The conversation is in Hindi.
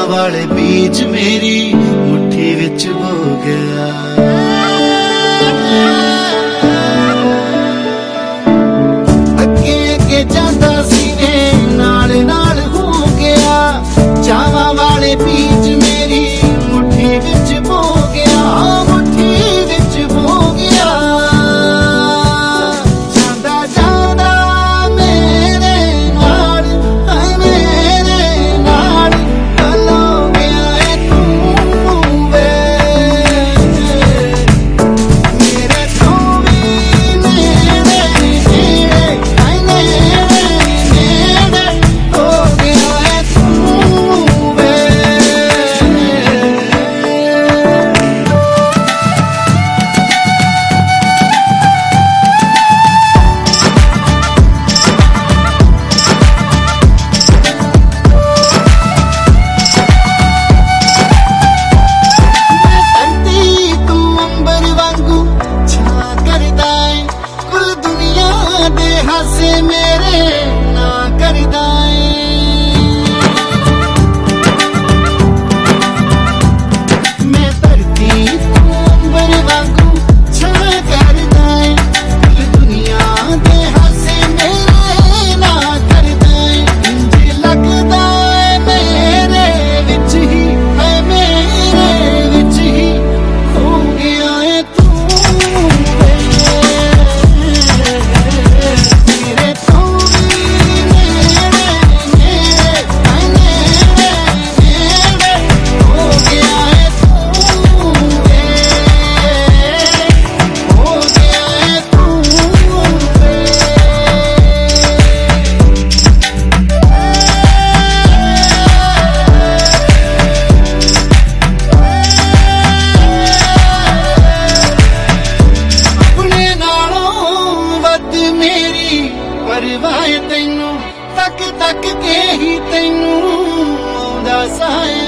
वाले बीज मेरी मुट्ठी विच हो गया। अगे अगे जांदा सीने नाल नाल हो गया। चावां वाले बीज मेरी मुट्ठी विच हो गया, मुट्ठी विच हो गया। जांदा जांदा मेरे नाल गलो गया है तू वे। मेरे तो भी नेड़े नेड़े नेड़े हो गया है तू वे। हासे मेरे ना करदा मैं धरती तू अंबर वांगू छा करदा कुल दुनिया दे हासे मेरे ना करदा। इंज लगदा मेरे विच ही है, मेरे विच ही हो गया है तू। परवाह तैनू तक तक के ही तैनू आउंदा साए।